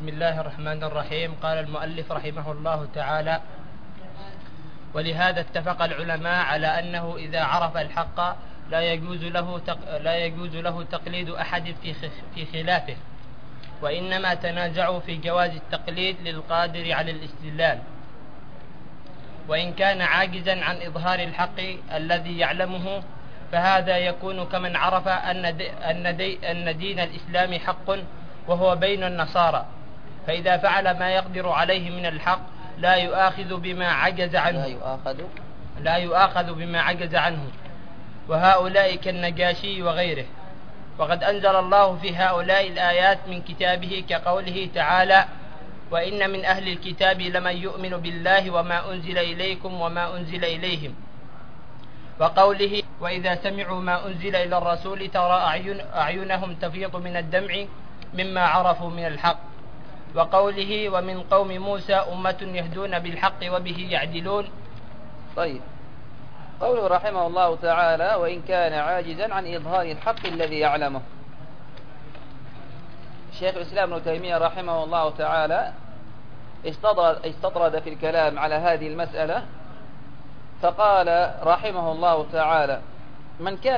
بسم الله الرحمن الرحيم. قال المؤلف رحمه الله تعالى: ولهذا اتفق العلماء على أنه إذا عرف الحق لا يجوز له تقليد أحد في خلافه، وإنما تنازعوا في جواز التقليد للقادر على الاستدلال، وإن كان عاجزا عن إظهار الحق الذي يعلمه، فهذا يكون كمن عرف أن دين الإسلام حق وهو بين النصارى، فإذا فعل ما يقدر عليه من الحق لا يؤاخذ بما عجز عنه، وهؤلاء كالنجاشي وغيره. وقد أنزل الله في هؤلاء الآيات من كتابه كقوله تعالى: وإن من أهل الكتاب لمن يؤمن بالله وما أنزل إليكم وما أنزل إليهم، وقوله: وإذا سمعوا ما أنزل إلى الرسول ترى أعينهم تفيض من الدمع مما عرفوا من الحق، وقوله: ومن قوم موسى أمة يهدون بالحق وبه يعدلون. طيب، قوله رحمه الله تعالى: وإن كان عاجزا عن إظهار الحق الذي يعلمه. شيخ الإسلام ابن تيمية رحمه الله تعالى استطرد في الكلام على هذه المسألة، فقال رحمه الله تعالى: من كان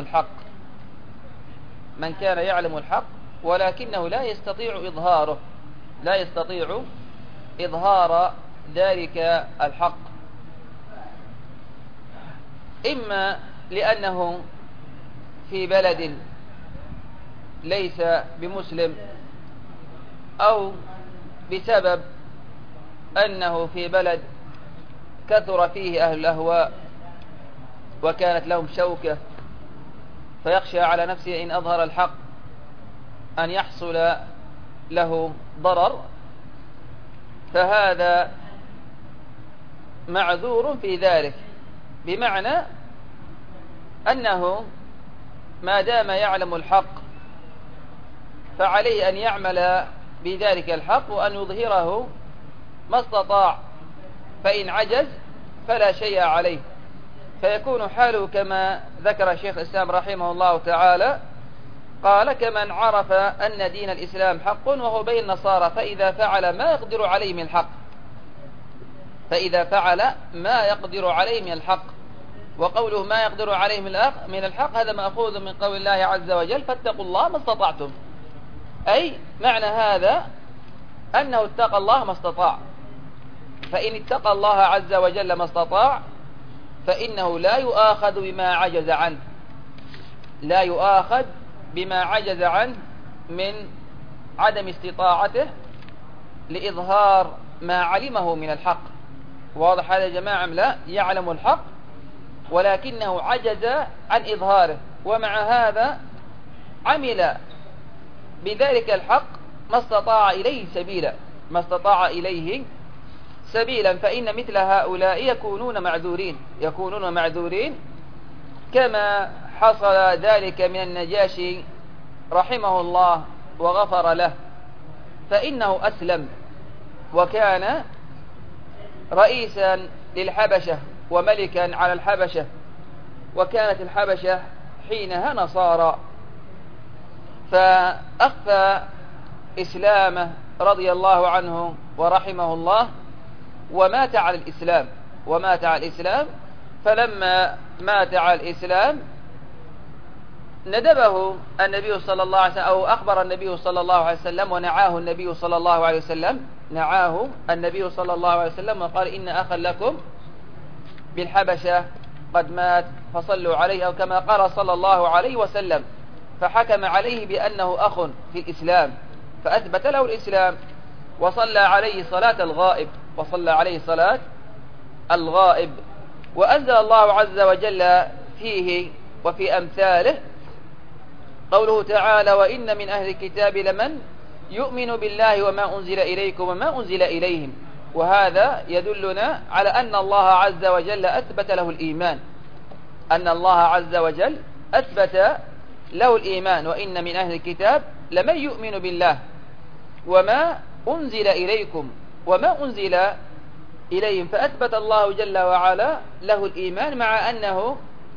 يعلم الحق ولكنه لا يستطيع إظهار ذلك الحق، إما لأنه في بلد ليس بمسلم، أو بسبب أنه في بلد كثر فيه أهل الأهواء وكانت لهم شوكة، فيخشى على نفسه إن أظهر الحق أن يحصل له ضرر، فهذا معذور في ذلك، بمعنى أنه ما دام يعلم الحق فعليه أن يعمل بذلك الحق وأن يظهره ما استطاع، فإن عجز فلا شيء عليه، فيكون حاله كما ذكر شيخ الإسلام رحمه الله تعالى، قال: كمن عرف أن دين الإسلام حق وهو بين النصارى، فإذا فعل ما يقدر عليه من الحق. وقوله ما يقدر عليه من الحق هذا مأخوذ من قول الله عز وجل: فاتقوا الله ما استطعتم، أي معنى هذا أنه اتقى الله ما استطاع، فإن اتقى الله عز وجل ما استطاع فإنه لا يؤاخذ بما عجز عنه من عدم استطاعته لإظهار ما علمه من الحق. واضح هذا يا جماعة؟ لا، يعلم الحق ولكنه عجز عن إظهاره، ومع هذا عمل بذلك الحق ما استطاع إليه سبيلا، فإن مثل هؤلاء يكونون معذورين كما حصل ذلك من النجاشي رحمه الله وغفر له، فإنه أسلم وكان رئيسا للحبشة وملكا على الحبشة، وكانت الحبشة حينها نصارى، فأخفى إسلامه رضي الله عنه ورحمه الله ومات على الإسلام. فلما مات على الإسلام ندبه النبي صلى الله عليه وسلم، أو أخبر النبي صلى الله عليه وسلم ونعاه النبي صلى الله عليه وسلم وقال: إن أخا لكم بالحبشة قد مات فصلوا عليه، أو كما قال صلى الله عليه وسلم، فحكم عليه بأنه أخ في الإسلام، فأثبت له الإسلام وصلى عليه صلاة الغائب. وأنزل الله عز وجل فيه وفي أمثاله قوله تعالى: وإن من أهل الكتاب لمن يؤمن بالله وما أنزل إليكم وما أنزل إليهم. وهذا يدلنا على أن الله عز وجل أثبت له الإيمان، وإن من أهل الكتاب لمن يؤمن بالله وما أنزل إليكم وما أنزل إليهم، فأثبت الله جل وعلا له الإيمان مع أنه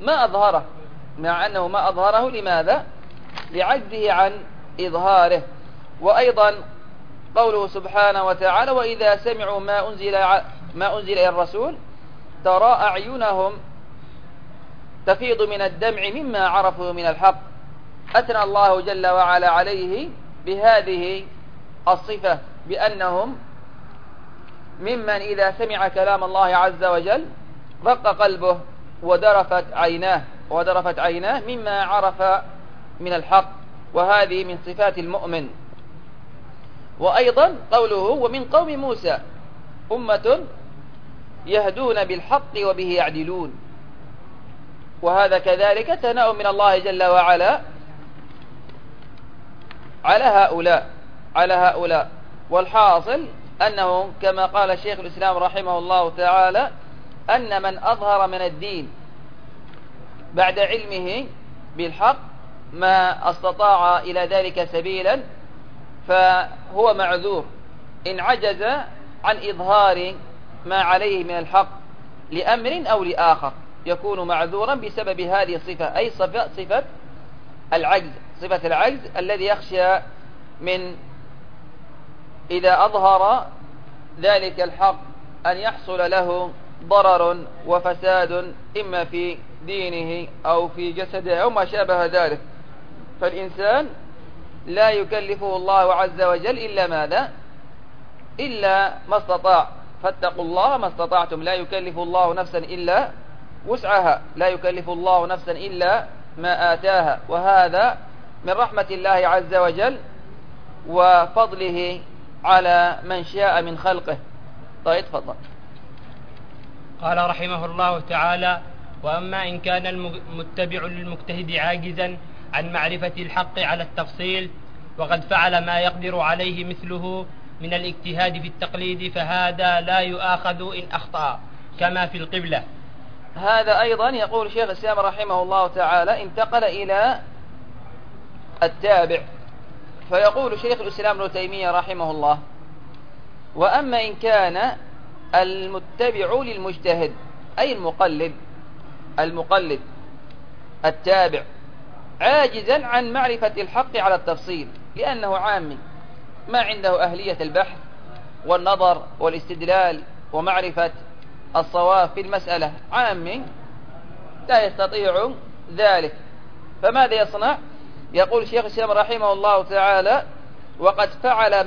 ما أظهره لماذا؟ لعجزه عن إظهاره. وأيضا قوله سبحانه وتعالى: وإذا سمعوا ما أنزل إلى الرسول ترى أعينهم تفيض من الدمع مما عرفوا من الحق. أثنى الله جل وعلا عليه بهذه الصفة بأنهم ممن إذا سمع كلام الله عز وجل رق قلبه ودرفت عيناه مما عرف من الحق، وهذه من صفات المؤمن. وأيضا قوله: ومن قوم موسى أمة يهدون بالحق وبه يعدلون، وهذا كذلك ثناء من الله جل وعلا على هؤلاء. والحاصل أنه كما قال شيخ الإسلام رحمه الله تعالى: أن من أظهر من الدين بعد علمه بالحق ما استطاع إلى ذلك سبيلا فهو معذور، إن عجز عن إظهار ما عليه من الحق لأمر أو لآخر يكون معذورا بسبب هذه الصفة، أي صفة العجز الذي يخشى من إذا أظهر ذلك الحق أن يحصل له ضرر وفساد إما في دينه أو في جسده أو ما شابه ذلك. فالإنسان لا يكلفه الله عز وجل إلا ماذا؟ إلا ما استطاع. فاتقوا الله ما استطعتم، لا يكلف الله نفسا إلا وسعها، لا يكلف الله نفسا إلا ما آتاها، وهذا من رحمة الله عز وجل وفضله على من شاء من خلقه. طيب تفضل. قال رحمه الله تعالى: وأما إن كان المتبع للمجتهد عاجزا عن معرفة الحق على التفصيل وقد فعل ما يقدر عليه مثله من الاجتهاد في التقليد فهذا لا يؤاخذ إن أخطأ كما في القبلة. هذا أيضا يقول شيخ الإسلام رحمه الله تعالى انتقل إلى التابع، فيقول شيخ الإسلام ابن تيمية رحمه الله: وأما إن كان المتبع للمجتهد أي المقلد التابع عاجزا عن معرفة الحق على التفصيل لأنه عامي ما عنده أهلية البحث والنظر والاستدلال ومعرفة الصواب في المسألة، عامي لا يستطيع ذلك، فماذا يصنع؟ يقول شيخ الإسلام رحمه الله تعالى: وقد فعل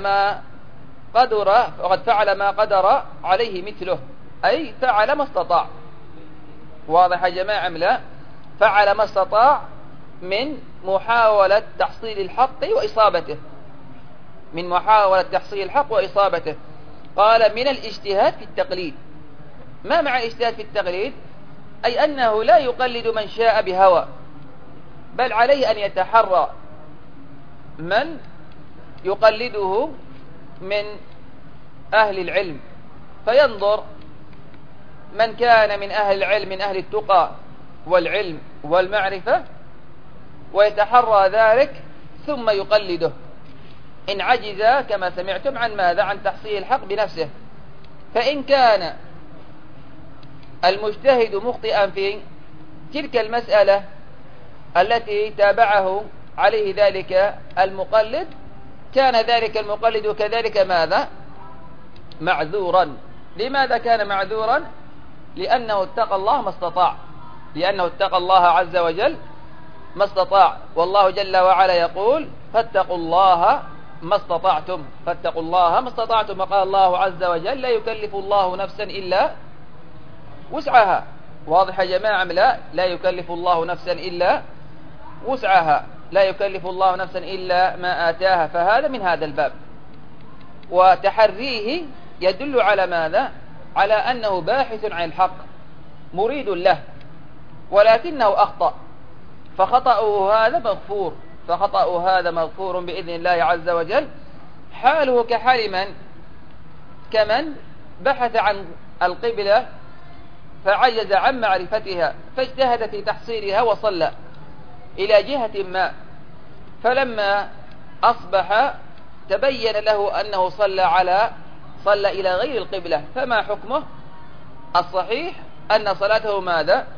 ما قدر عليه مثله، أي فعل ما استطاع. واضح يا جماعة أم لا؟ فعل ما استطاع من محاولة تحصيل الحق وإصابته، قال من الاجتهاد في التقليد. ما معنى الاجتهاد في التقليد؟ أي أنه لا يقلد من شاء بهوى، بل عليه أن يتحرى من يقلده من أهل العلم، فينظر من كان من أهل العلم من أهل التقى والعلم والمعرفة ويتحرى ذلك ثم يقلده، إن عجز كما سمعتم عن ماذا؟ عن تحصيل الحق بنفسه. فإن كان المجتهد مخطئا في تلك المسألة التي تابعه عليه ذلك المقلد، كان ذلك المقلد كذلك ماذا؟ معذورا. لماذا كان معذورا؟ لأنه اتقى الله عز وجل ما استطاع، والله جل وعلا يقول: فاتقوا الله ما استطعتم. وقال الله عز وجل: لا يكلف الله نفسا إلا وسعها. واضح يا جماعة؟ لا يكلف الله نفسا إلا وسعها، لا يكلف الله نفسا إلا ما آتاها. فهذا من هذا الباب، وتحريه يدل على ماذا؟ على أنه باحث عن الحق مريد له، ولكنه أخطأ، فخطأه هذا مغفور بإذن الله عز وجل. حاله كحال من؟ كمن بحث عن القبلة فعجز عن معرفتها فاجتهد في تحصيلها وصلى إلى جهة ما، فلما أصبح تبين له أنه صلى إلى غير القبلة، فما حكمه؟ الصحيح أن صلاته ماذا؟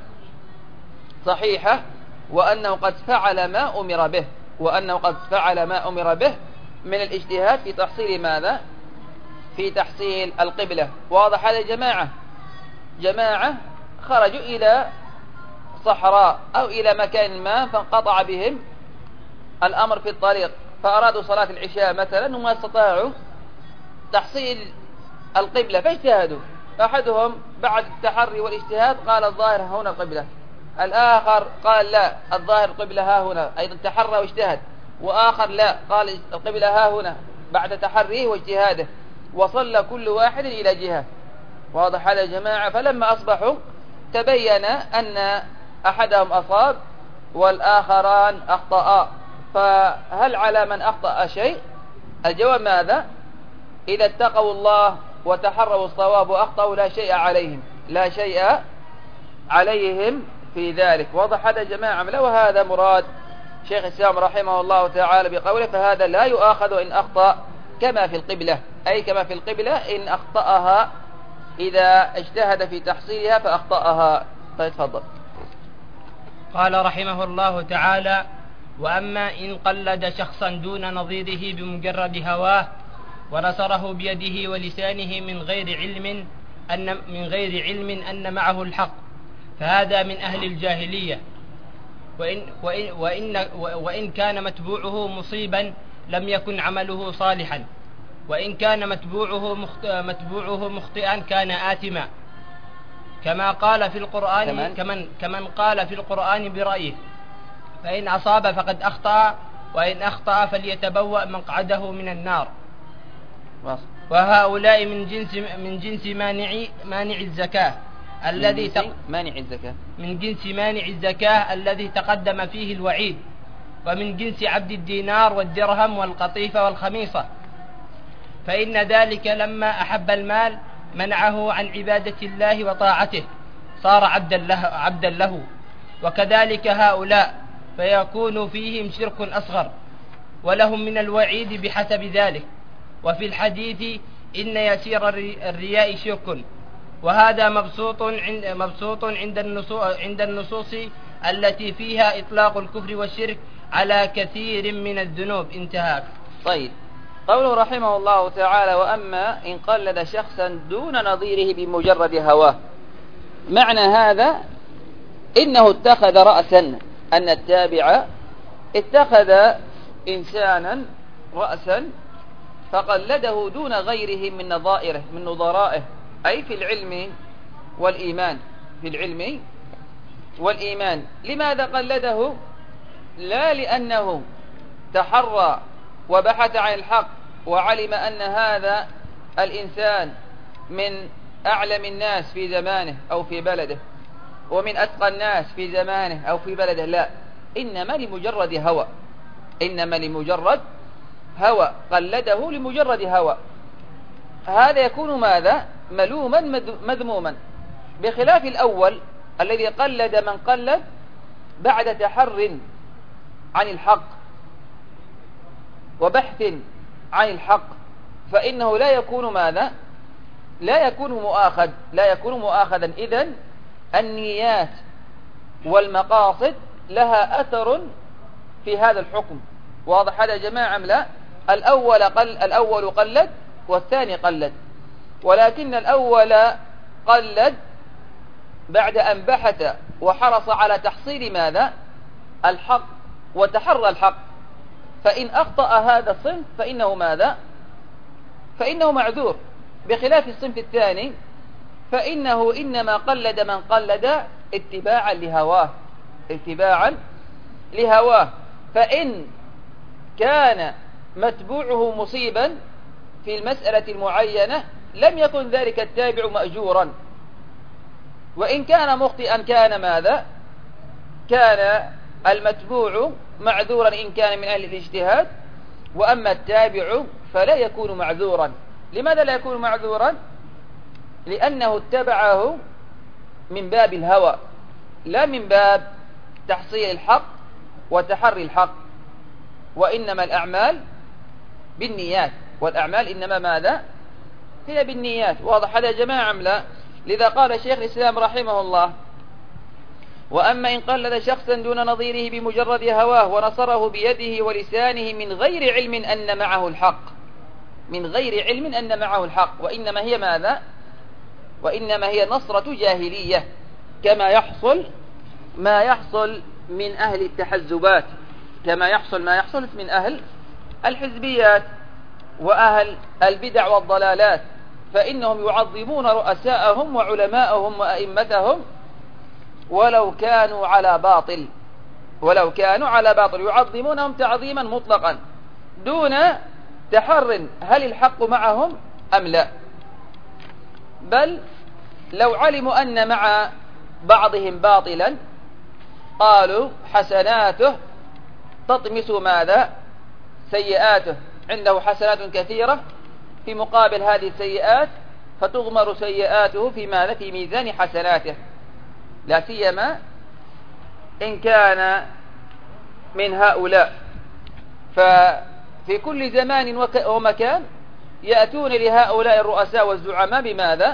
صحيحة، وأنه قد فعل ما أمر به، من الاجتهاد في تحصيل ماذا؟ في تحصيل القبلة. واضح هذا؟ جماعة خرجوا إلى صحراء أو إلى مكان ما فانقطع بهم الأمر في الطريق، فأرادوا صلاة العشاء مثلا وما استطاعوا تحصيل القبلة فاجتهدوا. أحدهم بعد التحري والاجتهاد قال الظاهر هنا القبلة، الآخر قال لا الظاهر القبلة ها هنا، أيضا تحرى واجتهد، وآخر لا قال القبلة ها هنا بعد تحريه واجتهاده، وصلى كل واحد إلى جهة. واضح هذا يا جماعة؟ فلما أصبحوا تبين أن أحدهم أصاب والآخران أخطأ، فهل على من أخطأ شيء؟ الجواب ماذا؟ إذا اتقوا الله وتحروا الصواب وأخطأوا لا شيء عليهم في ذلك. واضح هذا يا جماعة؟ وهذا مراد شيخ الإسلام رحمه الله تعالى بقوله فهذا لا يؤاخذ إن أخطأ كما في القبلة، أي كما في القبلة إن أخطأها إذا اجتهد في تحصيلها فأخطأها. فيتفضل. قال رحمه الله تعالى: وأما إن قلد شخصا دون نظيره بمجرد هواه ونصره بيده ولسانه من غير علم أن معه الحق، فهذا من أهل الجاهلية. وإن كان متبوعه مصيبا لم يكن عمله صالحا، وإن كان متبوعه مخطئا كان آثما، كما قال في القرآن كمن قال في القرآن برأيه، فإن أصاب فقد أخطأ، وإن أخطأ فليتبوأ مقعده من النار. وهؤلاء من جنس مانع الزكاة الذي تقدم فيه الوعيد، ومن جنس عبد الدينار والدرهم والقطيفة والخميصة، فإن ذلك لما أحب المال منعه عن عبادة الله وطاعته، صار عبدا له. وكذلك هؤلاء فيكون فيهم شرك أصغر، ولهم من الوعيد بحسب ذلك. وفي الحديث إن يسير الرياء شرك، وهذا مبسوط عند النصوص التي فيها إطلاق الكفر والشرك على كثير من الذنوب. انتهى. طيب، قوله رحمه الله تعالى: وأما إن قلد شخصا دون نظيره بمجرد هواه، معنى هذا إنه اتخذ رأسا، أن التابع اتخذ إنسانا رأسا فقلده دون غيره من نظرائه، أي في العلم والإيمان. لماذا قلده؟ لا لأنه تحرى وبحث عن الحق وعلم أن هذا الإنسان من أعلم الناس في زمانه أو في بلده، ومن أتقى الناس في زمانه أو في بلده، لا، إنما لمجرد هوى قلده لمجرد هوى. هذا يكون ماذا؟ ملوما مذموما، بخلاف الأول الذي قلد من قلد بعد تحر عن الحق وبحث عن الحق، فإنه لا يكون ماذا؟ لا يكون مؤاخذا. إذن النيات والمقاصد لها أثر في هذا الحكم. واضح هذا يا جماعة أم لا؟ الأول قلد والثاني قلد، ولكن الأول قلد بعد أن بحث وحرص على تحصيل ماذا؟ الحق، وتحرى الحق. فإن أخطأ هذا الصنف فإنه ماذا؟ فإنه معذور، بخلاف الصنف الثاني فإنه إنما قلد من قلد اتباعا لهواه. فإن كان متبوعه مصيبا في المسألة المعينة لم يكن ذلك التابع مأجورا، وإن كان مخطئا كان ماذا؟ كان المتبوع معذورا إن كان من أهل الاجتهاد، وأما التابع فلا يكون معذورا. لماذا لا يكون معذورا؟ لأنه اتبعه من باب الهوى، لا من باب تحصيل الحق وتحري الحق. وإنما الأعمال بالنيات، والأعمال إنما ماذا؟ هي بالنيات. واضح هذا يا جماعة أم لا؟ لذا قال شيخ الإسلام رحمه الله: وأما إن قلد شخصا دون نظيره بمجرد هواه ونصره بيده ولسانه من غير علم أن معه الحق، من غير علم أن معه الحق، وإنما هي ماذا؟ وإنما هي نصرة جاهلية، كما يحصل ما يحصل من أهل التحزبات، كما يحصل ما يحصل من أهل الحزبيات وأهل البدع والضلالات، فإنهم يعظمون رؤساءهم وعلماءهم وأئمتهم ولو كانوا على باطل، ولو كانوا على باطل، يعظمونهم تعظيما مطلقا دون تحر هل الحق معهم أم لا. بل لو علموا أن مع بعضهم باطلا قالوا حسناته تطمس ماذا؟ سيئاته، عنده حسنات كثيرة في مقابل هذه السيئات فتغمر سيئاته في ماذا؟ في ميزان حسناته، لا سيما إن كان من هؤلاء. ففي كل زمان ومكان يأتون لهؤلاء الرؤساء والزعماء بماذا؟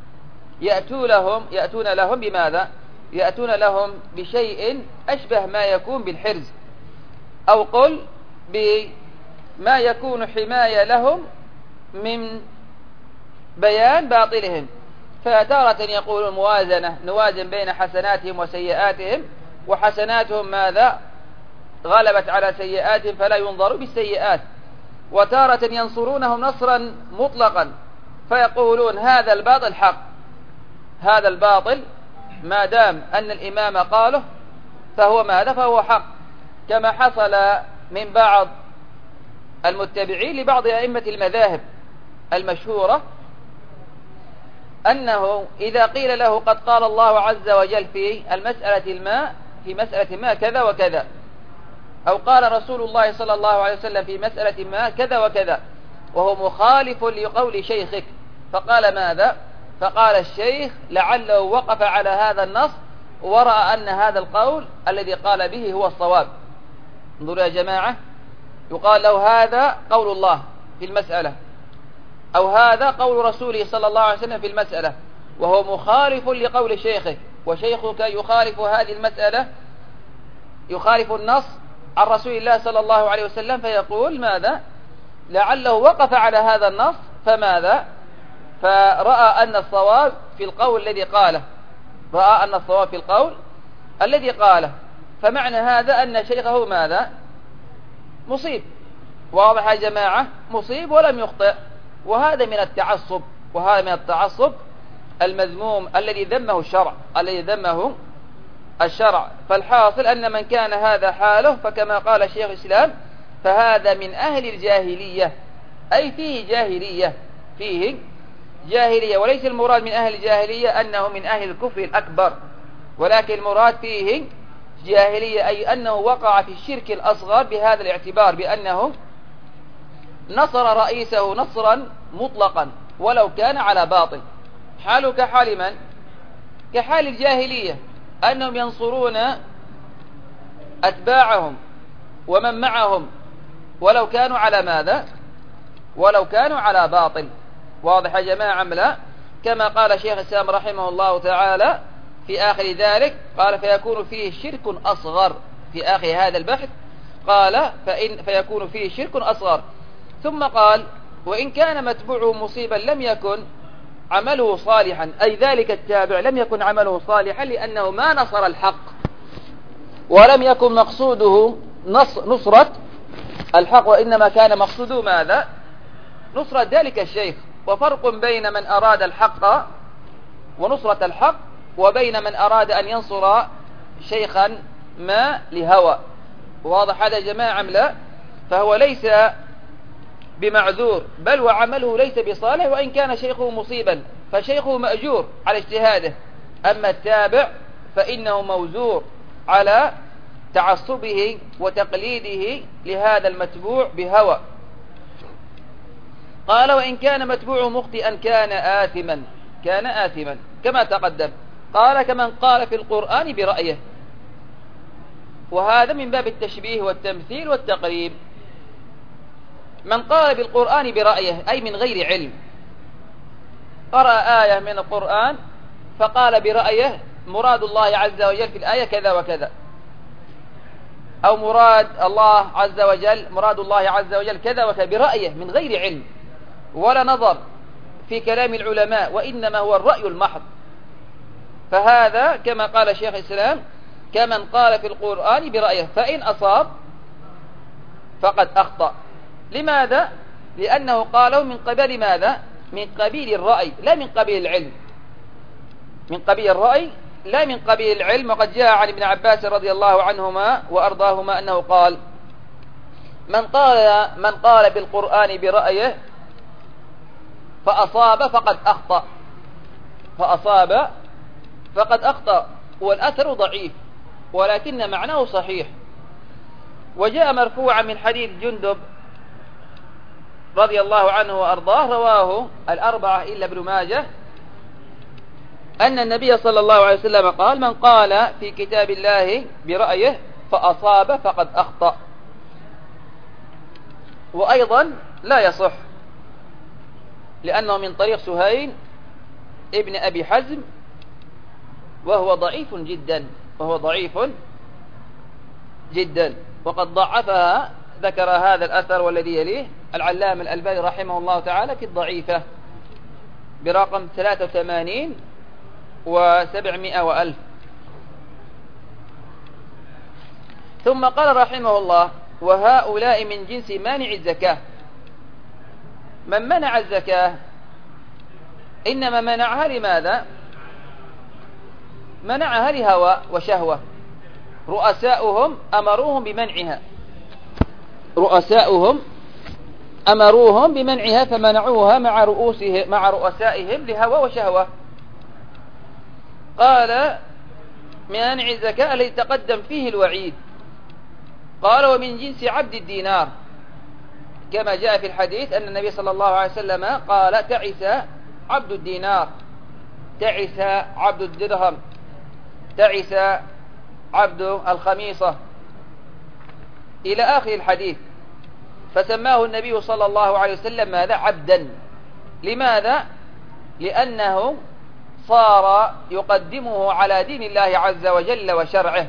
يأتون لهم بماذا؟ يأتون لهم بشيء أشبه ما يكون بالحرز، أو قل بما يكون حماية لهم من بيان باطلهم. فتارة يقول موازنة، نوازن بين حسناتهم وسيئاتهم، وحسناتهم ماذا؟ غلبت على سيئاتهم فلا ينظر بالسيئات. وتارة ينصرونهم نصرا مطلقا فيقولون هذا الباطل حق، هذا الباطل ما دام أن الإمام قاله فهو ماذا؟ فهو حق، كما حصل من بعض المتبعين لبعض أئمة المذاهب المشهورة أنه إذا قيل له قد قال الله عز وجل في مسألة ما كذا وكذا، أو قال رسول الله صلى الله عليه وسلم في مسألة ما كذا وكذا، وهو مخالف لقول شيخك، فقال ماذا؟ فقال الشيخ لعله وقف على هذا النص ورأى أن هذا القول الذي قال به هو الصواب. انظروا يا جماعة، يقال له هذا قول الله في المسألة، أو هذا قول رسوله صلى الله عليه وسلم في المسألة، وهو مخالف لقول شيخك، وشيخك يخالف هذه المسألة، يخالف النص عن رسول الله صلى الله عليه وسلم، فيقول ماذا؟ لعله وقف على هذا النص فماذا؟ فرأى أن الصواب في القول الذي قاله، رأى أن الصواب في القول الذي قاله. فمعنى هذا أن شيخه ماذا؟ مصيب. واضح يا جماعة؟ مصيب ولم يخطئ. وهذا من التعصب، وهذا من التعصب المذموم الذي ذمه الشرع. فالحاصل أن من كان هذا حاله فكما قال شيخ الإسلام فهذا من أهل الجاهلية، أي فيه جاهلية، وليس المراد من أهل الجاهلية أنه من أهل الكفر الأكبر، ولكن المراد فيه جاهلية أي أنه وقع في الشرك الأصغر بهذا الاعتبار، بأنه نصر رئيسه نصرا مطلقا ولو كان على باطل. حاله كحال من؟ كحال الجاهلية، أنهم ينصرون أتباعهم ومن معهم ولو كانوا على ماذا؟ ولو كانوا على باطل. واضح يا جماعة أم لا؟ كما قال شيخ الإسلام رحمه الله تعالى في آخر ذلك قال فيكون فيه شرك أصغر، في آخر هذا البحث قال فيكون فيه شرك أصغر. ثم قال وإن كان متبوعه مصيبا لم يكن عمله صالحا، أي ذلك التابع لم يكن عمله صالحا لأنه ما نصر الحق، ولم يكن مقصوده نصرة الحق، وإنما كان مقصوده ماذا؟ نصرة ذلك الشيخ. وفرق بين من أراد الحق ونصرة الحق وبين من أراد أن ينصر شيخا ما لهوى. واضح هذا يا جماعة أم لا؟ فهو ليس بمعذور، بل وعمله ليس بصالح، وإن كان شيخه مصيبا فشيخه مأجور على اجتهاده. أما التابع فإنه موزور على تعصبه وتقليده لهذا المتبوع بهوى. قال وإن كان متبوعه مخطئا كان آثما كما تقدم. قال كمن قال في القرآن برأيه، وهذا من باب التشبيه والتمثيل والتقريب. من قال بالقرآن برأيه أي من غير علم، قرأ آية من القرآن فقال برأيه مراد الله عز وجل في الآية كذا وكذا، أو مراد الله عز وجل مراد الله عز وجل كذا وكذا برأيه من غير علم ولا نظر في كلام العلماء، وإنما هو الرأي المحض. فهذا كما قال شيخ الإسلام كمن قال في القرآن برأيه، فإن أصاب فقد أخطأ. لماذا؟ لأنه قاله من قبل ماذا؟ من قبيل الرأي لا من قبيل العلم، من قبيل الرأي لا من قبيل العلم. وقد جاء عن ابن عباس رضي الله عنهما وأرضاهما أنه قال: من قال بالقرآن برأيه فأصاب فقد أخطأ، فأصاب فقد أخطأ. والأثر ضعيف ولكن معناه صحيح. وجاء مرفوعا من حديث جندب رضي الله عنه وأرضاه رواه الأربعة إلا ابن ماجه أن النبي صلى الله عليه وسلم قال: من قال في كتاب الله برأيه فأصاب فقد أخطأ. وأيضا لا يصح لأنه من طريق سهيل ابن أبي حزم وهو ضعيف جدا، وقد ضعفها، ذكر هذا الأثر والذي يليه العلامة الألباني رحمه الله تعالى في الضعيفة برقم 83 و700 وألف. ثم قال رحمه الله: وهؤلاء من جنس مانع الزكاة. من منع الزكاة إنما منعها لماذا؟ منعها لهوى وشهوة، رؤساؤهم أمروهم بمنعها فمنعوها مع رؤسائهم لهوى وشهوة. قال: منع الزكاة الذي تقدم فيه الوعيد. قال: ومن جنس عبد الدينار، كما جاء في الحديث أن النبي صلى الله عليه وسلم قال: تعس عبد الدينار، تعس عبد الدرهم، تعس عبد الخميصة، إلى آخر الحديث. فسماه النبي صلى الله عليه وسلم ماذا؟ عبدا. لماذا؟ لأنه صار يقدمه على دين الله عز وجل وشرعه،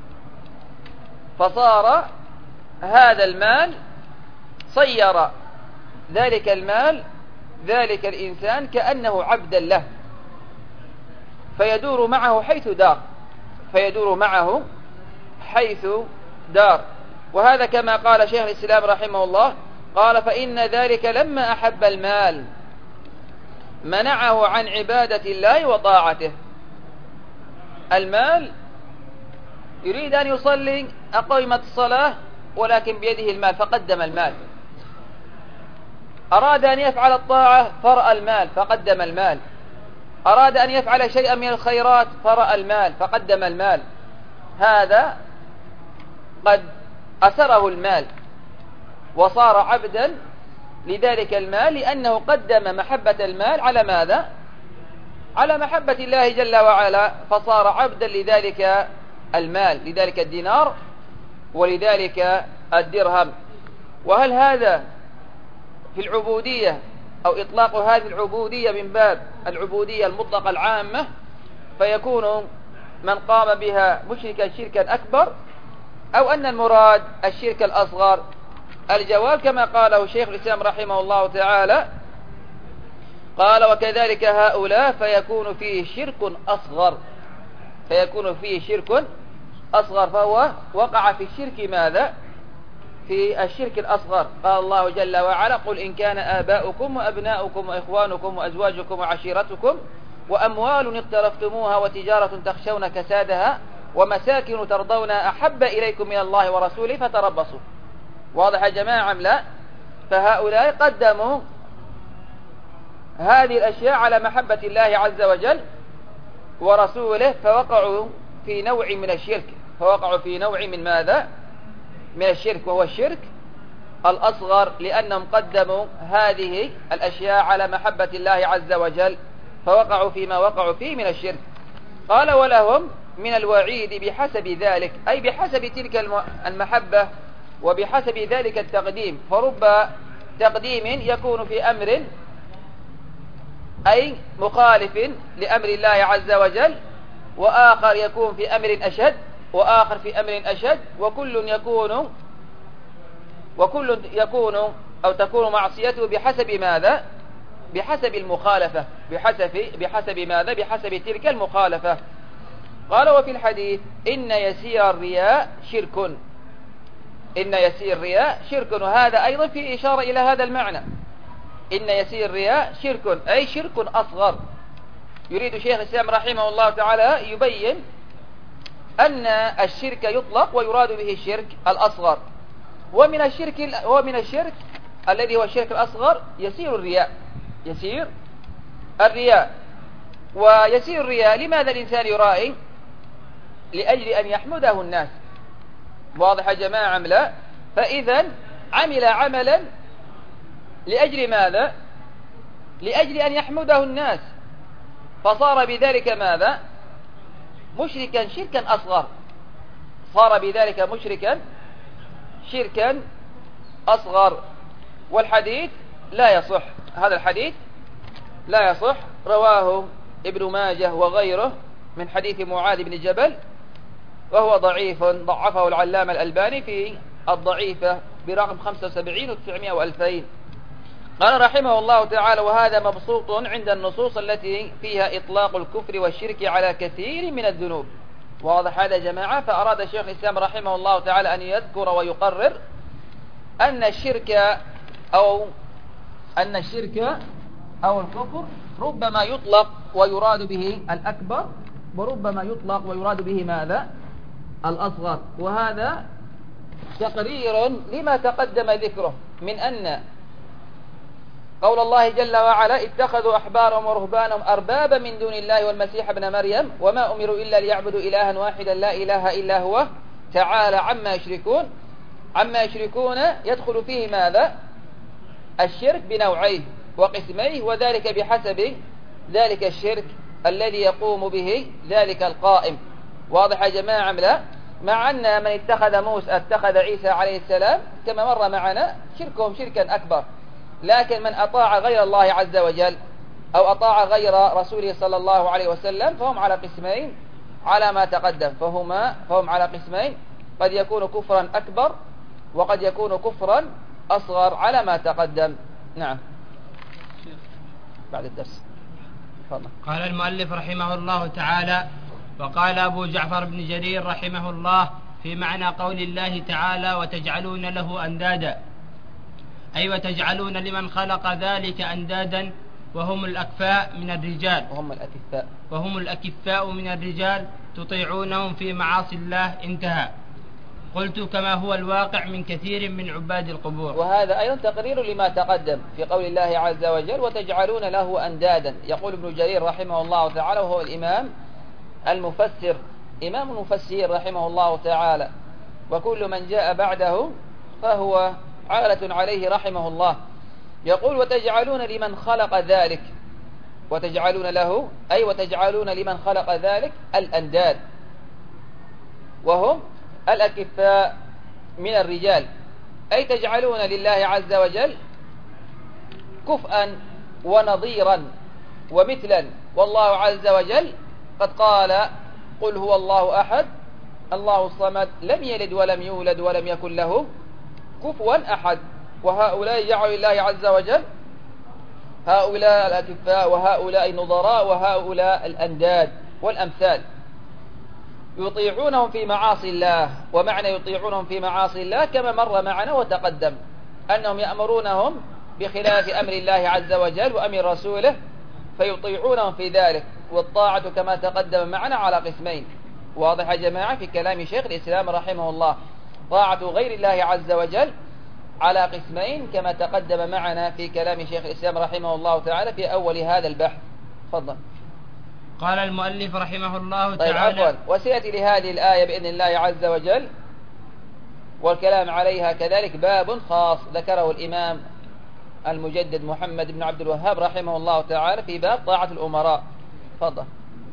فصار هذا المال صير ذلك المال ذلك الإنسان كأنه عبدا له، فيدور معه حيث دار. وهذا كما قال شيخ الإسلام رحمه الله قال: فإن ذلك لما أحب المال منعه عن عبادة الله وطاعته. المال يريد أن يصلي أقيمت الصلاة ولكن بيده المال فقدم المال، أراد أن يفعل الطاعة فرأى المال فقدم المال، أراد أن يفعل شيئا من الخيرات فرأى المال فقدم المال. هذا قد أسره المال وصار عبدا لذلك المال، لأنه قدم محبة المال على ماذا؟ على محبة الله جل وعلا، فصار عبدا لذلك المال، لذلك الدينار ولذلك الدرهم. وهل هذا في العبودية أو إطلاق هذه العبودية من باب العبودية المطلقة العامة فيكون من قام بها مشركا شركا أكبر، أو أن المراد الشرك الأصغر؟ الجواب كما قاله شيخ الإسلام رحمه الله تعالى قال: وكذلك هؤلاء فيكون فيه شرك أصغر، فهو وقع في الشرك ماذا؟ في الشرك الأصغر. قال الله جل وعلا: قل إن كان آباؤكم وأبناؤكم وإخوانكم وأزواجكم وعشيرتكم وأموال اقترفتموها وتجارة تخشون كسادها ومساكن ترضونها أحب إليكم من الله ورسوله فتربصوا. واضح يا جماعة أم لا؟ فهؤلاء قدموا هذه الأشياء على محبة الله عز وجل ورسوله، فوقعوا في نوع من الشرك، من ماذا؟ من الشرك، وهو الشرك الأصغر، لأنهم قدموا هذه الأشياء على محبة الله عز وجل فوقعوا فيما وقعوا فيه من الشرك. قال: ولهم من الوعيد بحسب ذلك، أي بحسب تلك المحبة وبحسب ذلك التقديم. فرب تقديم يكون في أمر أي مخالف لأمر الله عز وجل، وآخر يكون في أمر أشد وآخر في أمر أشد، وكل يكون أو تكون معصيته بحسب ماذا؟ بحسب المخالفة، بحسب ماذا؟ بحسب تلك المخالفة. قال وفي الحديث إن يسير الرياء شرك، إن يسير الرياء شرك، وهذا أيضا في إشارة إلى هذا المعنى. إن يسير الرياء شرك أي شرك أصغر. يريد شيخ الإسلام رحمه الله تعالى يبين أن الشرك يطلق ويراد به الشرك الأصغر، ومن الشرك الذي هو الشرك الأصغر يسير الرياء، يسير الرياء. ويسير الرياء لماذا الإنسان يرائي؟ لأجل أن يحمده الناس. واضح يا جماعة أم لا؟ فإذا عمل عملا لأجل ماذا؟ لأجل أن يحمده الناس، فصار بذلك ماذا؟ مشركا شركا أصغر، صار بذلك مشركا شركا أصغر. والحديث لا يصح، هذا الحديث لا يصح، رواه ابن ماجه وغيره من حديث معاذ بن جبل، وهو ضعيف، ضعفه العلامة الألباني في الضعيفة برقم 75 و900 و2000. قال رحمه الله تعالى وهذا مبسوط عند النصوص التي فيها إطلاق الكفر والشرك على كثير من الذنوب. واضح هذا يا جماعة؟ فأراد شيخ الإسلام رحمه الله تعالى أن يذكر ويقرر أن الشرك أو الكفر ربما يطلق ويراد به الأكبر، وربما يطلق ويراد به ماذا؟ الأصغر. وهذا تقرير لما تقدم ذكره من أن قول الله جل وعلا اتخذوا أحبارهم ورهبانهم أربابا من دون الله والمسيح ابن مريم وما أمروا إلا ليعبدوا إلها واحدا لا إله إلا هو تعالى عما يشركون يدخل فيه ماذا؟ الشرك بنوعيه وقسميه، وذلك بحسب ذلك الشرك الذي يقوم به ذلك القائم. واضح يا جماعة لا؟ مع أن من اتخذ عيسى عليه السلام كما مر معنا شركهم شركا أكبر، لكن من أطاع غير الله عز وجل أو أطاع غير رسوله صلى الله عليه وسلم فهم على قسمين على ما تقدم، فهم على قسمين، قد يكون كفرا أكبر وقد يكون كفرا أصغر على ما تقدم. نعم بعد الدرس. قال المؤلف رحمه الله تعالى وقال أبو جعفر بن جرير رحمه الله في معنى قول الله تعالى وتجعلون له أندادا، أي وتجعلون لمن خلق ذلك أندادا وهم الأكفاء من الرجال تطيعونهم في معاصي الله. انتهى. قلت كما هو الواقع من كثير من عباد القبور. وهذا أيضا تقرير لما تقدم في قول الله عز وجل وتجعلون له أندادا. يقول ابن جرير رحمه الله تعالى وهو الإمام المفسر إمام المفسرين رحمه الله تعالى، وكل من جاء بعده فهو عالة عليه رحمه الله. يقول وتجعلون لمن خلق ذلك، وتجعلون له أي وتجعلون لمن خلق ذلك الأنداد وهم الأكفاء من الرجال، أي تجعلون لله عز وجل كفءا ونظيرا ومثلا. والله عز وجل قد قال قل هو الله أحد الله الصمد لم يلد ولم يولد ولم يكن له كفوا أحد. وهؤلاء جعلوا لله عز وجل هؤلاء الأكفاء وهؤلاء النظراء وهؤلاء الأنداد والأمثال يطيعونهم في معاصي الله. ومعنى يطيعونهم في معاصي الله كما مر معنا وتقدم أنهم يأمرونهم بخلاف أمر الله عز وجل وأمر رسوله فيطيعونهم في ذلك. والطاعة كما تقدم معنا على قسمين. واضح يا جماعة في كلام شيخ الإسلام رحمه الله، طاعة غير الله عز وجل على قسمين كما تقدم معنا في كلام شيخ الإسلام رحمه الله تعالى في أول هذا البحث. تفضل. قال المؤلف رحمه الله طيب تعالى عفوا، وسيأتي لهذه الآية بإذن الله عز وجل والكلام عليها كذلك باب خاص ذكره الإمام المجدد محمد بن عبد الوهاب رحمه الله تعالى في باب طاعة الأمراء. تفضل.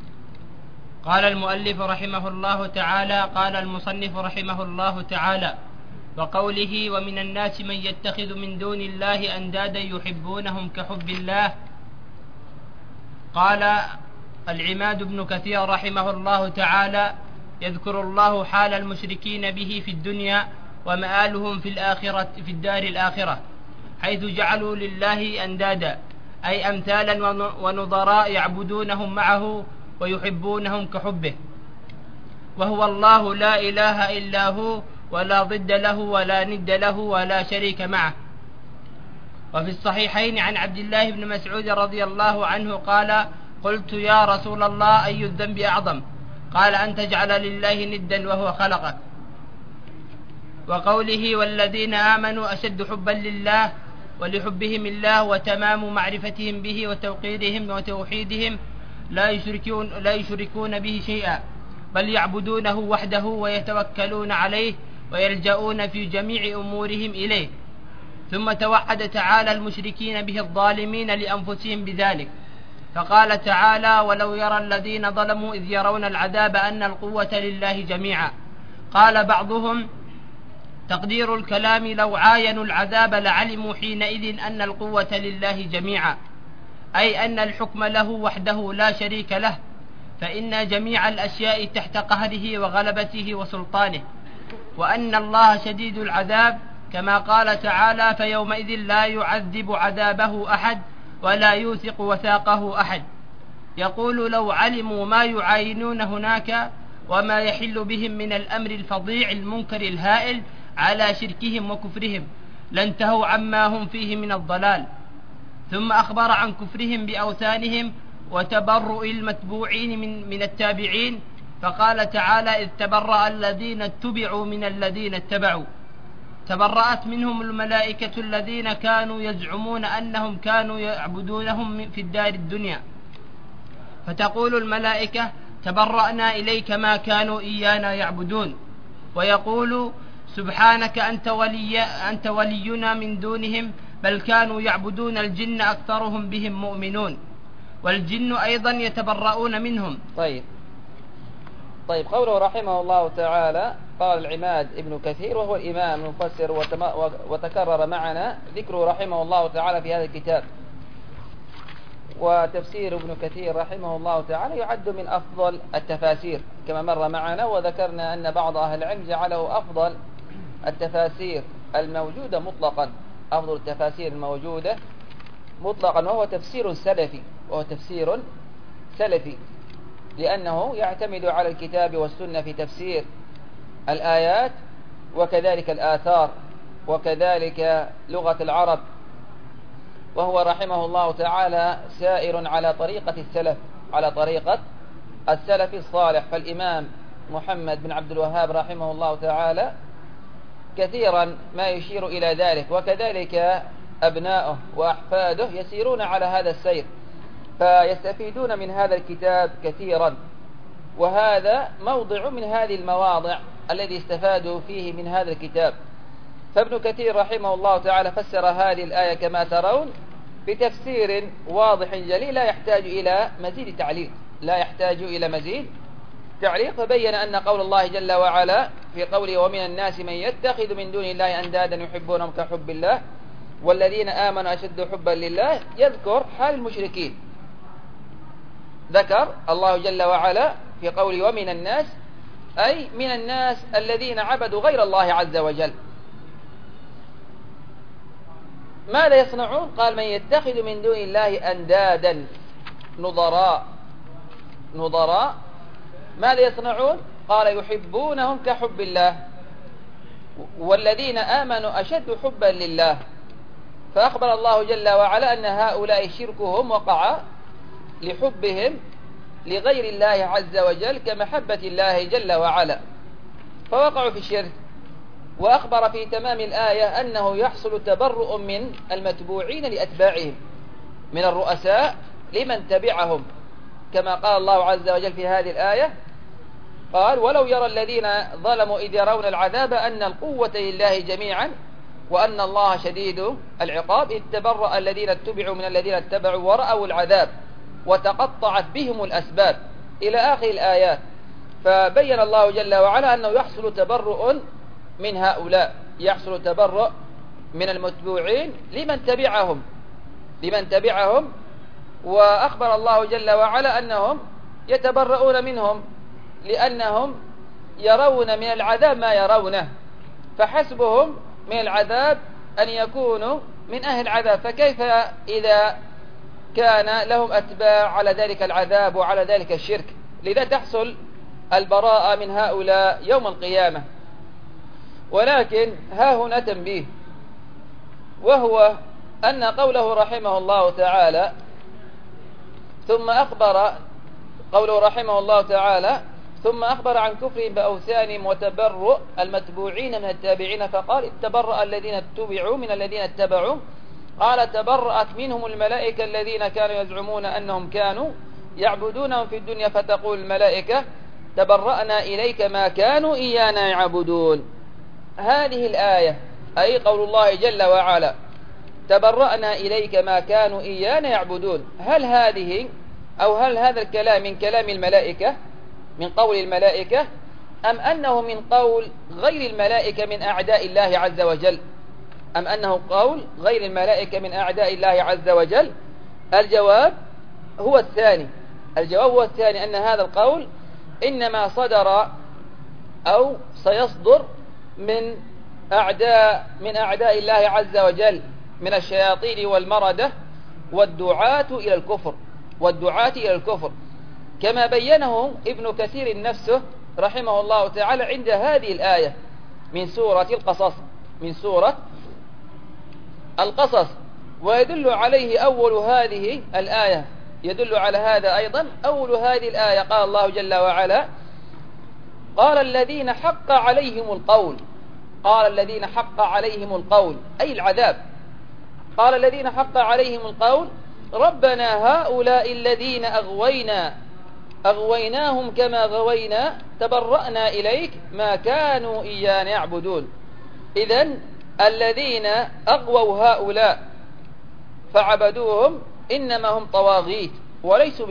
قال المؤلف رحمه الله تعالى قال المصنف رحمه الله تعالى وقوله ومن الناس من يتخذ من دون الله أندادا يحبونهم كحب الله. قال العماد بن كثير رحمه الله تعالى يذكر الله حال المشركين به في الدنيا ومآلهم في الدار الآخرة، حيث جعلوا لله أندادا، أي أمثالا ونظراء يعبدونهم معه ويحبونهم كحبه، وهو الله لا إله إلا هو، ولا ضد له ولا ند له ولا شريك معه. وفي الصحيحين عن عبد الله بن مسعود رضي الله عنه قال: قلت يا رسول الله أي الذنب أعظم؟ قال: أن تجعل لله ندا وهو خلقك. وقوله: والذين آمنوا أشد حبا لله، ولحبهم الله وتمام معرفتهم به وتوقيرهم وتوحيدهم لا يشركون به شيئا، بل يعبدونه وحده ويتوكلون عليه ويلجؤون في جميع أمورهم إليه. ثم توعد تعالى المشركين به الظالمين لأنفسهم بذلك، فقال تعالى: ولو يرى الذين ظلموا إذ يرون العذاب أن القوة لله جميعا. قال بعضهم: تقدير الكلام: لو عاينوا العذاب لعلموا حينئذ أن القوة لله جميعا، أي أن الحكم له وحده لا شريك له، فإن جميع الأشياء تحت قهره وغلبته وسلطانه، وأن الله شديد العذاب، كما قال تعالى: فيومئذ لا يعذب عذابه أحد ولا يوثق وثاقه أحد. يقول: لو علموا ما يعاينون هناك وما يحل بهم من الأمر الفظيع المنكر الهائل على شركهم وكفرهم لانتهوا عما هم فيه من الضلال. ثم أخبر عن كفرهم بأوثانهم وتبرؤ المتبوعين من التابعين، فقال تعالى: إذ تبرأ الذين اتبعوا من الذين اتبعوا، تبرأت منهم الملائكة الذين كانوا يزعمون أنهم كانوا يعبدونهم في الدار الدنيا، فتقول الملائكة: تبرأنا إليك ما كانوا إيانا يعبدون. ويقول: سبحانك أنت ولينا من دونهم، بل كانوا يعبدون الجن أكثرهم بهم مؤمنون، والجن أيضا يتبرؤون منهم. طيب قوله رحمه الله تعالى، قال العماد ابن كثير وهو الإمام المفسر، وتكرر معنا ذكره رحمه الله تعالى في هذا الكتاب. وتفسير ابن كثير رحمه الله تعالى يعد من أفضل التفاسير كما مر معنا، وذكرنا أن بعض أهل العلم جعله أفضل التفاسير الموجودة مطلقا، أفضل التفاسير الموجودة مطلقا، وهو تفسير سلفي، لأنه يعتمد على الكتاب والسنة في تفسير الآيات وكذلك الآثار وكذلك لغة العرب، وهو رحمه الله تعالى سائر على طريقة السلف الصالح. فالإمام محمد بن عبد الوهاب رحمه الله تعالى كثيرا ما يشير إلى ذلك، وكذلك أبناؤه وأحفاده يسيرون على هذا السير، فيستفيدون من هذا الكتاب كثيرا. وهذا موضع من هذه المواضع الذي استفادوا فيه من هذا الكتاب. فابن كثير رحمه الله تعالى فسر هذه الآية كما ترون بتفسير واضح جلي، لا يحتاج إلى مزيد تعليق، فبين أن قول الله جل وعلا في قوله: ومن الناس من يتخذ من دون الله أندادا يحبونهم كحب الله والذين آمنوا أشد حبا لله، يذكر حال المشركين. ذكر الله جل وعلا في قوله: ومن الناس، أي من الناس الذين عبدوا غير الله عز وجل. ماذا يصنعون؟ قال: من يتخذ من دون الله أندادا نظراء. ماذا يصنعون؟ قال: يحبونهم كحب الله والذين آمنوا أشد حبا لله. فأخبر الله جل وعلا أن هؤلاء شركهم وقع لحبهم لغير الله عز وجل كمحبة الله جل وعلا، فوقعوا في الشرك. وأخبر في تمام الآية أنه يحصل تبرؤ من المتبوعين لأتباعهم، من الرؤساء لمن تبعهم، كما قال الله عز وجل في هذه الآية، قال: ولو يرى الذين ظلموا إذ يرون العذاب أن القوة لله جميعا وأن الله شديد العقاب، إذ تبرأ الذين اتبعوا من الذين اتبعوا ورأوا العذاب وتقطعت بهم الأسباب، إلى آخر الآيات. فبين الله جل وعلا أنه يحصل تبرؤ من هؤلاء، يحصل تبرؤ من المتبوعين لمن تبعهم. وأخبر الله جل وعلا أنهم يتبرؤون منهم لأنهم يرون من العذاب ما يرونه، فحسبهم من العذاب أن يكونوا من أهل العذاب، فكيف إذا كان لهم أتباع على ذلك العذاب وعلى ذلك الشرك؟ لذا تحصل البراءة من هؤلاء يوم القيامة. ولكن ها هنا تنبيه، وهو أن قوله رحمه الله تعالى ثم أخبر عن كفرهم بأوثانهم وتبرؤ المتبوعين من التابعين، فقال تبرأ الذين اتبعوا من الذين اتبعوا، قال تبرأت منهم الملائكة الذين كانوا يزعمون أنهم كانوا يعبدونهم في الدنيا، فتقول الملائكة تبرأنا إليك ما كانوا إيانا يعبدون. هذه الآية أي قول الله جل وعلا تبرأنا إليك ما كانوا إيانا يعبدون، هل هذا الكلام من كلام الملائكة من قول الملائكة، أم أنه من قول غير الملائكة من أعداء الله عز وجل؟ الجواب هو الثاني، أن هذا القول إنما صدر أو سيصدر من أعداء الله عز وجل من الشياطين والمردة والدعاة إلى الكفر، كما بينه ابن كثير نفسه رحمه الله تعالى عند هذه الآية من سورة القصص. ويدل عليه أول هذه الآية، يدل على هذا أيضا أول هذه الآية، قال الله جل وعلا قال الذين حق عليهم القول أي العذاب، قال الذين حق عليهم القول ربنا هؤلاء الذين أغويناهم كما غوينا تبرأنا إليك ما كانوا إيانا يعبدون. إذن الذين أغووا هؤلاء فعبدوهم إنما هم طواغيت وليسوا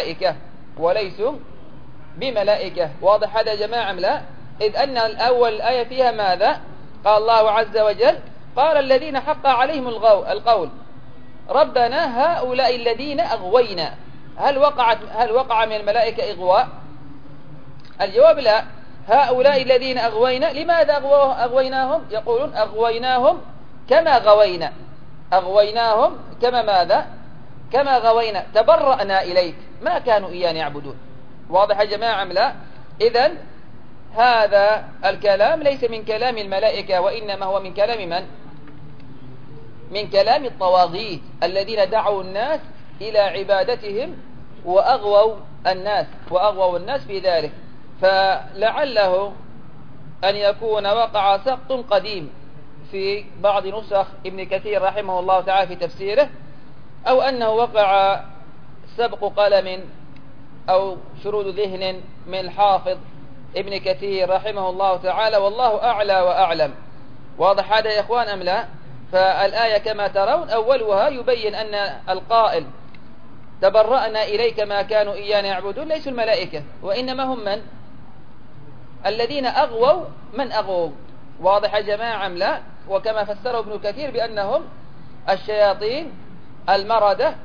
بملائكة. واضح هذا يا جماعة أم لا؟ إذ أن الأول الآية فيها ماذا؟ قال الله عز وجل قال الذين حق عليهم القول ربنا هؤلاء الذين أغوينا. هل وقع من الملائكة إغواء؟ الجواب لا. هؤلاء الذين أغوينا، لماذا أغويناهم؟ يقولون أغويناهم كما غوينا، أغويناهم كما ماذا؟ كما غوينا تبرأنا إليك ما كانوا إيانا يعبدون. واضح يا جماعة أم لا؟ إذن هذا الكلام ليس من كلام الملائكة، وإنما هو من كلام من؟ من كلام الطواغيت الذين دعوا الناس إلى عبادتهم وأغووا الناس في ذلك. فلعله أن يكون وقع سقط قديم في بعض نسخ ابن كثير رحمه الله تعالى في تفسيره، أو أنه وقع سبق قلم أو شرود ذهن من الحافظ ابن كثير رحمه الله تعالى، والله أعلى وأعلم. واضح هذا يا إخوان أم لا؟ فالآية كما ترون أولها يبين أن القائل تبرأنا إليك ما كانوا إيانا يعبدون ليسوا الملائكة، وإنما هم من؟ الذين أغووا من أغووا. واضح يا جماعة أم لا؟ وكما فسره ابن كثير بأنهم الشياطين المردة،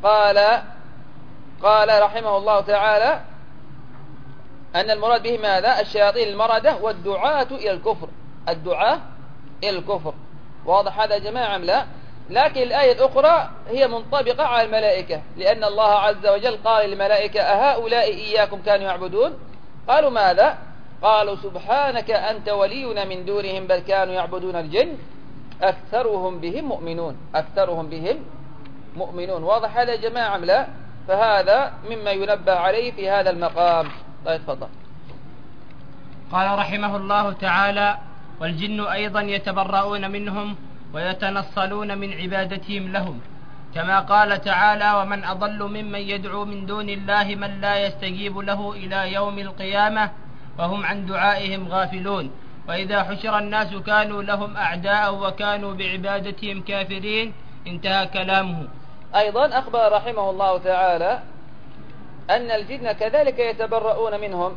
قال رحمه الله تعالى أن المراد به ماذا؟ الشياطين المردة والدعاة إلى الكفر. واضح هذا يا جماعة أم لا؟ لكن الآية الأخرى هي منطبقة على الملائكة، لأن الله عز وجل قال للملائكة أهؤلاء إياكم كانوا يعبدون؟ قالوا ماذا؟ قالوا سبحانك أنت ولينا من دونهم بل كانوا يعبدون الجن أكثرهم بهم مؤمنون. واضح هذا يا جماعة أم لا؟ فهذا مما ينبه عليه في هذا المقام. طيب تفضل. قال رحمه الله تعالى والجن أيضا يتبرؤون منهم ويتنصلون من عبادتهم لهم، كما قال تعالى ومن أضل ممن يدعو من دون الله من لا يستجيب له إلى يوم القيامة وهم عن دعائهم غافلون، وإذا حشر الناس كانوا لهم أعداء وكانوا بعبادتهم كافرين. انتهى كلامه. أيضا أخبر رحمه الله تعالى أن الجن كذلك يتبرؤون منهم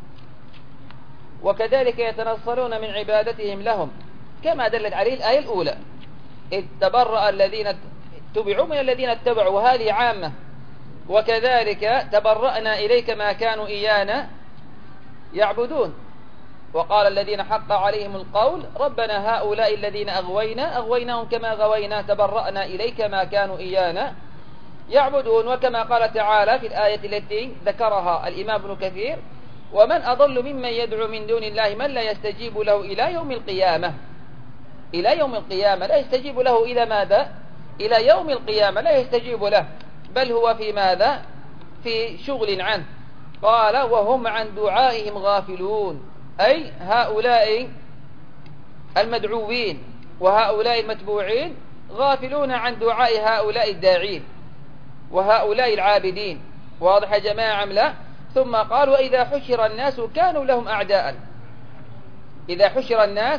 وكذلك يتنصلون من عبادتهم لهم، كما دلت عليه الآية الأولى إذ تبرأ الذين اتبعوا من الذين اتبعوا، وهذه عامة وكذلك تبرأنا إليك ما كانوا إيانا يعبدون. وقال الذين حق عليهم القول ربنا هؤلاء الذين أغويناهم كما غوينا تبرأنا إليك ما كانوا إيانا يعبدون. وكما قال تعالى في الآية التي ذكرها الإمام ابن كثير ومن أضل ممن يدعو من دون الله من لا يستجيب له إلى يوم القيامة. إلى يوم القيامة لا يستجيب له إلى ماذا؟ إلى يوم القيامة لا يستجيب له، بل هو في ماذا؟ في شغل عنه. قال وهم عن دعائهم غافلون، أي هؤلاء المدعوين وهؤلاء المتبوعين غافلون عن دعاء هؤلاء الداعين وهؤلاء العابدين. واضح يا جماعة أم لا؟ ثم قال وإذا حشر الناس كانوا لهم أعداء. إذا حشر الناس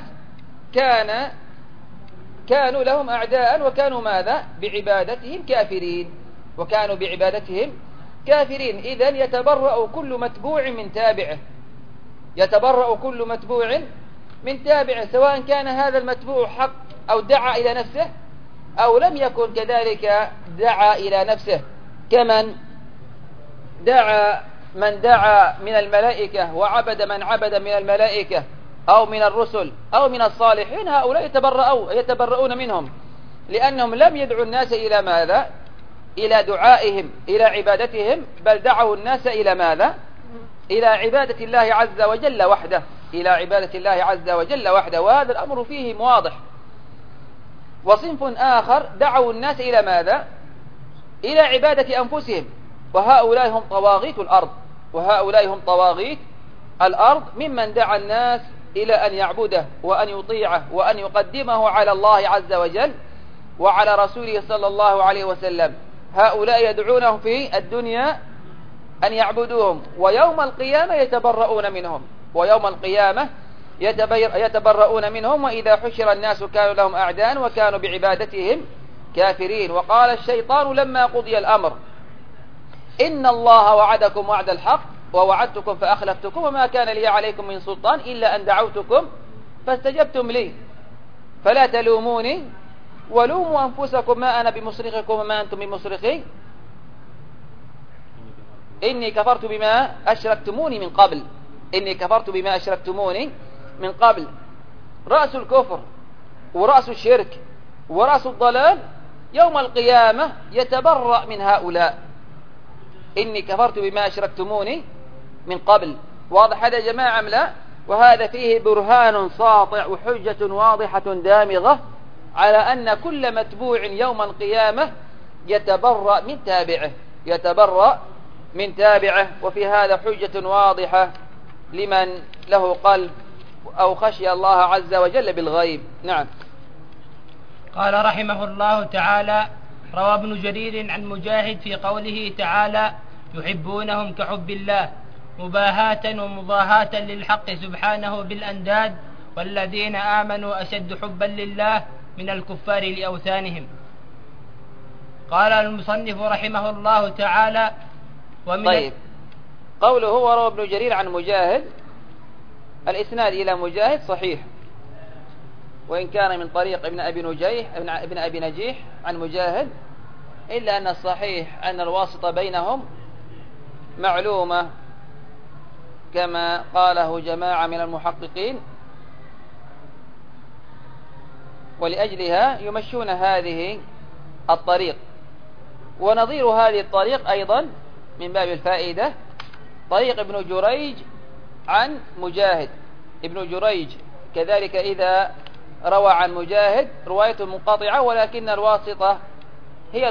كانوا لهم أعداء وكانوا ماذا؟ بعبادتهم كافرين. وكانوا بعبادتهم كافرين. إذن يتبرأ كل متبوع من تابعه، يتبرأ كل متبوع من تابعه، سواء كان هذا المتبوع حق أو دعا إلى نفسه أو لم يكن كذلك دعا إلى نفسه، كمن دعا من الملائكة وعبد من عبد من الملائكة أو من الرسل أو من الصالحين. هؤلاء يتبرؤون منهم، لأنهم لم يدعوا الناس إلى ماذا؟ إلى دعائهم إلى عبادتهم، بل دعوا الناس إلى ماذا؟ إلى عبادة الله عز وجل وحده، إلى عبادة الله عز وجل وحده. وهذا الأمر فيه واضح. وصنف آخر دعوا الناس إلى ماذا؟ إلى عبادة أنفسهم، وهؤلاء هم طواغيت الأرض. وهؤلاء هم طواغيت الأرض ممن دعا الناس إلى أن يعبده وأن يطيعه وأن يقدمه على الله عز وجل وعلى رسوله صلى الله عليه وسلم. هؤلاء يدعونهم في الدنيا أن يعبدوهم، ويوم القيامة يتبرؤون منهم، ويوم القيامة يتبرؤون منهم. وإذا حشر الناس كانوا لهم أعداء وكانوا بعبادتهم كافرين. وقال الشيطان لما قضي الأمر إن الله وعدكم وعد الحق ووعدتكم فأخلفتكم وما كان لي عليكم من سلطان إلا أن دعوتكم فاستجبتم لي فلا تلوموني ولوموا أنفسكم ما أنا بمصرخكم وما أنتم بمصرخي إني كفرت بما أشركتموني من قبل. إني كفرت بما أشركتموني من قبل. رأس الكفر ورأس الشرك ورأس الضلال يوم القيامة يتبرأ من هؤلاء. إني كفرت بما أشركتموني من قبل. واضح هذا يا جماعة أم لا؟ وهذا فيه برهان ساطع وحجة واضحة دامغة على أن كل متبوع يوم القيامة يتبرأ من تابعه، يتبرأ من تابعه. وفي هذا حجة واضحة لمن له قلب أو خشي الله عز وجل بالغيب. نعم. قال رحمه الله تعالى روى ابن جرير عن مجاهد في قوله تعالى يحبونهم كحب الله مباهاة ومضاهاة للحق سبحانه بالأنداد والذين آمنوا أشد حبا لله من الكفار لأوثانهم. قال المصنف رحمه الله تعالى طيب، قوله وروى ابن جرير عن مجاهد، الإسناد إلى مجاهد صحيح، وإن كان من طريق ابن أبي نجيح عن مجاهد، إلا أن الصحيح أن الواسطة بينهم معلومة كما قاله جماعة من المحققين، ولأجلها يمشون هذه الطريق. ونظير هذه الطريق أيضا من باب الفائدة طريق ابن جريج عن مجاهد. ابن جريج كذلك إذا روى عن مجاهد رواية منقطعة، ولكن الواسطة هي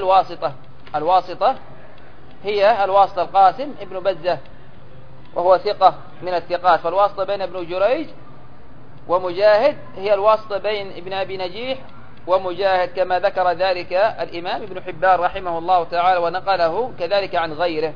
الواسطة القاسم ابن بزة، وهو ثقة من الثقات. فالواسطة بين ابن جريج ومجاهد هي الواسطة بين ابن أبي نجيح ومجاهد، كما ذكر ذلك الإمام ابن حبان رحمه الله تعالى ونقله كذلك عن غيره.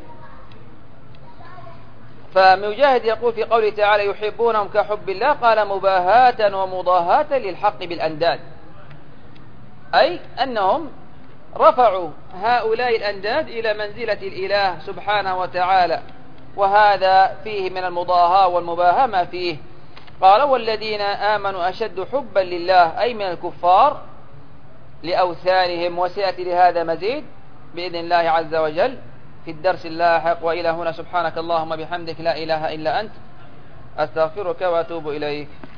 فمجاهد يقول في قوله تعالى يحبونهم كحب الله، قال مباهاة ومضاهاة للحق بالأنداد، أي أنهم رفعوا هؤلاء الأنداد إلى منزلة الإله سبحانه وتعالى، وهذا فيه من المضاهاة والمباهاة ما فيه. قال والذين آمنوا أشد حبا لله، أي من الكفار لأوثانهم. وسيأتي لهذا مزيد بإذن الله عز وجل في الدرس اللاحق. وإلى هنا سبحانك اللهم بحمدك لا إله إلا أنت، أستغفرك وأتوب إليك.